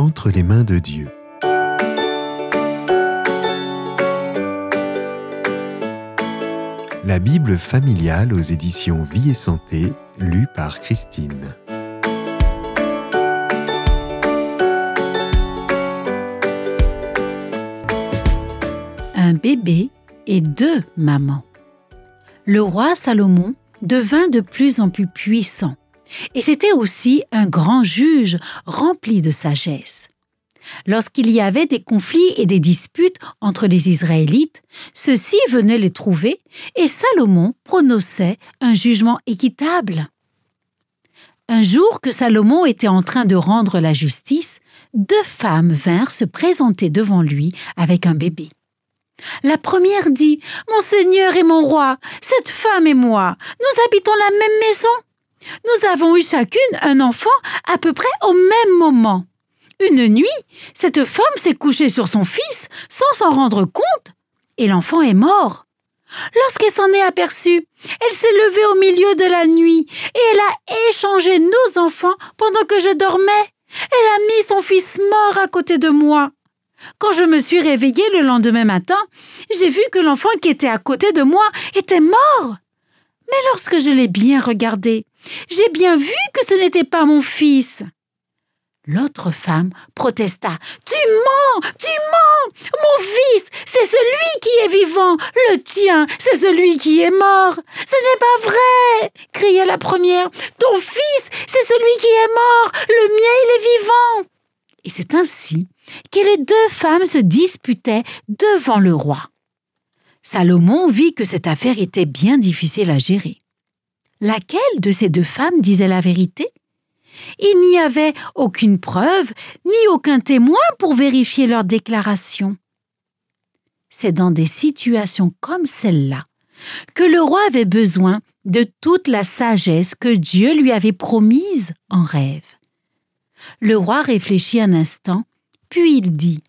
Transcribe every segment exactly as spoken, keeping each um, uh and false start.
entre les mains de Dieu. La Bible familiale aux éditions Vie et Santé, lue par Christine. Un bébé et deux mamans. Le roi Salomon devint de plus en plus puissant et c'était aussi un grand juge rempli de sagesse. Lorsqu'il y avait des conflits et des disputes entre les Israélites, ceux-ci venaient les trouver et Salomon prononçait un jugement équitable. Un jour que Salomon était en train de rendre la justice, deux femmes vinrent se présenter devant lui avec un bébé. La première dit « Mon Seigneur et mon roi, cette femme et moi, nous habitons la même maison. Nous avons eu chacune un enfant à peu près au même moment. Une nuit, cette femme s'est couchée sur son fils sans s'en rendre compte et l'enfant est mort. Lorsqu'elle s'en est aperçue, elle s'est levée au milieu de la nuit et elle a échangé nos enfants pendant que je dormais. Elle a mis son fils mort à côté de moi. Quand je me suis réveillée le lendemain matin, j'ai vu que l'enfant qui était à côté de moi était mort. Mais lorsque je l'ai bien regardé, j'ai bien vu que ce n'était pas mon fils. » L'autre femme protesta. « Tu mens, tu mens! Mon fils, c'est celui qui est vivant. Le tien, c'est celui qui est mort. Ce n'est pas vrai! » cria la première. « Ton fils, c'est celui qui est mort. Le mien, il est vivant. » Et c'est ainsi que les deux femmes se disputaient devant le roi. Salomon vit que cette affaire était bien difficile à gérer. Laquelle de ces deux femmes disait la vérité ? Il n'y avait aucune preuve ni aucun témoin pour vérifier leur déclaration. C'est dans des situations comme celle-là que le roi avait besoin de toute la sagesse que Dieu lui avait promise en rêve. Le roi réfléchit un instant, puis il dit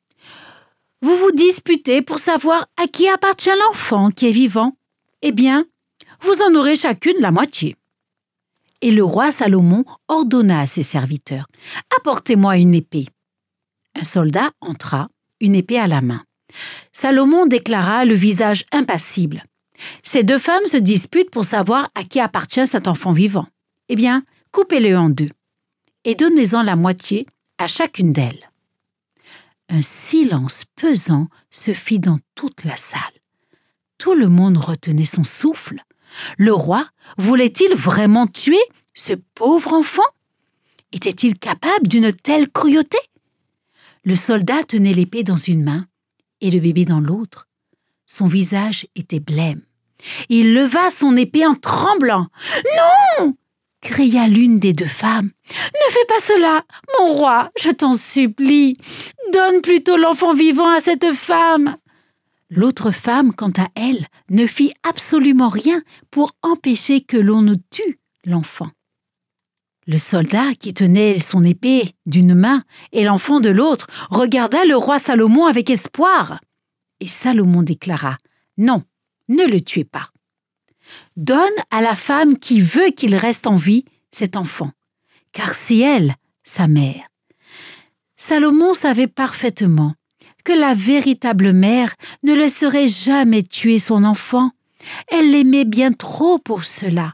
« Vous vous disputez pour savoir à qui appartient l'enfant qui est vivant. Eh bien, vous en aurez chacune la moitié. » Et le roi Salomon ordonna à ses serviteurs « Apportez-moi une épée. » Un soldat entra, une épée à la main. Salomon déclara le visage impassible. « Ces deux femmes se disputent pour savoir à qui appartient cet enfant vivant. Eh bien, coupez-le en deux et donnez-en la moitié à chacune d'elles. » Un silence pesant se fit dans toute la salle. Tout le monde retenait son souffle. Le roi voulait-il vraiment tuer ce pauvre enfant? Était-il capable d'une telle cruauté? Le soldat tenait l'épée dans une main et le bébé dans l'autre. Son visage était blême. Il leva son épée en tremblant. « Non !» cria l'une des deux femmes. « Ne fais pas cela, mon roi, je t'en supplie. Donne plutôt l'enfant vivant à cette femme. » L'autre femme, quant à elle, ne fit absolument rien pour empêcher que l'on ne tue l'enfant. Le soldat, qui tenait son épée d'une main et l'enfant de l'autre, regarda le roi Salomon avec espoir. Et Salomon déclara « Non, ne le tuez pas. Donne à la femme qui veut qu'il reste en vie cet enfant, car c'est elle, sa mère. » Salomon savait parfaitement que la véritable mère ne laisserait jamais tuer son enfant. Elle l'aimait bien trop pour cela.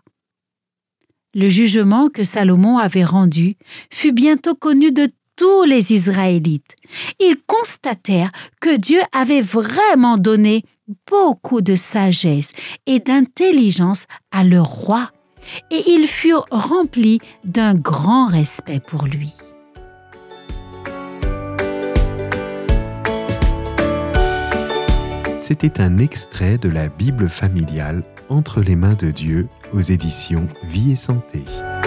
Le jugement que Salomon avait rendu fut bientôt connu de tous les Israélites. Ils constatèrent que Dieu avait vraiment donné beaucoup de sagesse et d'intelligence à leur roi, et ils furent remplis d'un grand respect pour lui. C'était un extrait de la Bible familiale entre les mains de Dieu aux éditions Vie et Santé.